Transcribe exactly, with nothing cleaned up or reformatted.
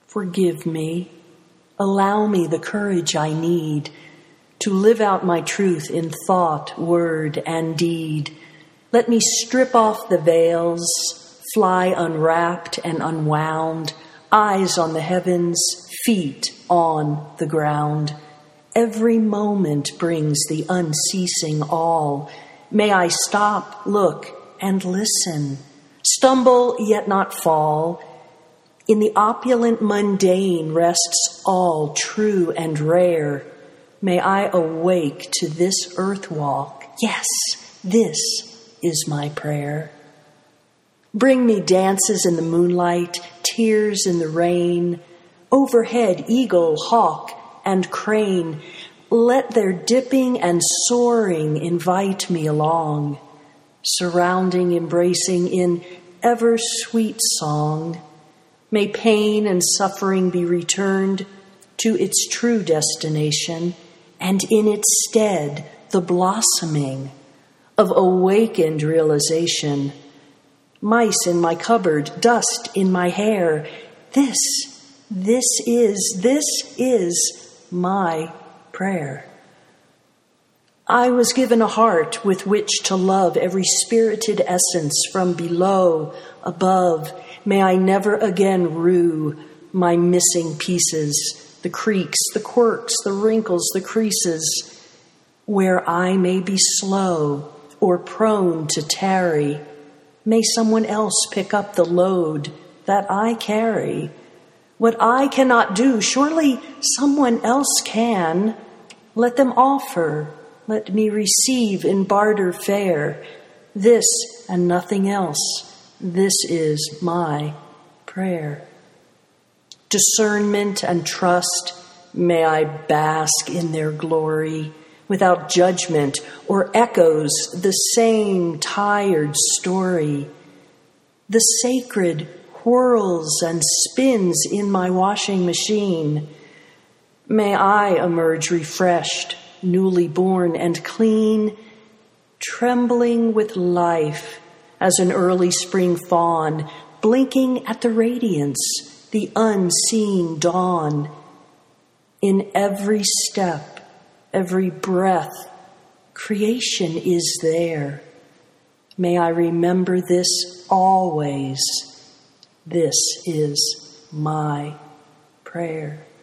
Forgive me. Allow me the courage I need to live out my truth in thought, word, and deed. Let me strip off the veils, fly unwrapped and unwound, eyes on the heavens, feet on the ground. Every moment brings the unceasing all. May I stop, look, and listen, stumble yet not fall. In the opulent mundane rests all true and rare. May I awake to this earth walk. Yes, this is my prayer. Bring me dances in the moonlight, tears in the rain, overhead eagle, hawk, and crane. Let their dipping and soaring invite me along, surrounding, embracing in ever sweet song. May pain and suffering be returned to its true destination, and in its stead the blossoming of awakened realization. Mice in my cupboard, dust in my hair. This, this is, this is my prayer. I was given a heart with which to love every spirited essence from below, above. May I never again rue my missing pieces, the creaks, the quirks, the wrinkles, the creases, where I may be slow or prone to tarry. May someone else pick up the load that I carry. What I cannot do, surely someone else can. Let them offer, let me receive in barter fare. This and nothing else, this is my prayer. Discernment and trust, may I bask in their glory, without judgment or echoes the same tired story. The sacred whirls and spins in my washing machine. May I emerge refreshed, newly born and clean, trembling with life as an early spring fawn, blinking at the radiance, the unseen dawn. In every step, every breath, creation is there. May I remember this always. This is my prayer.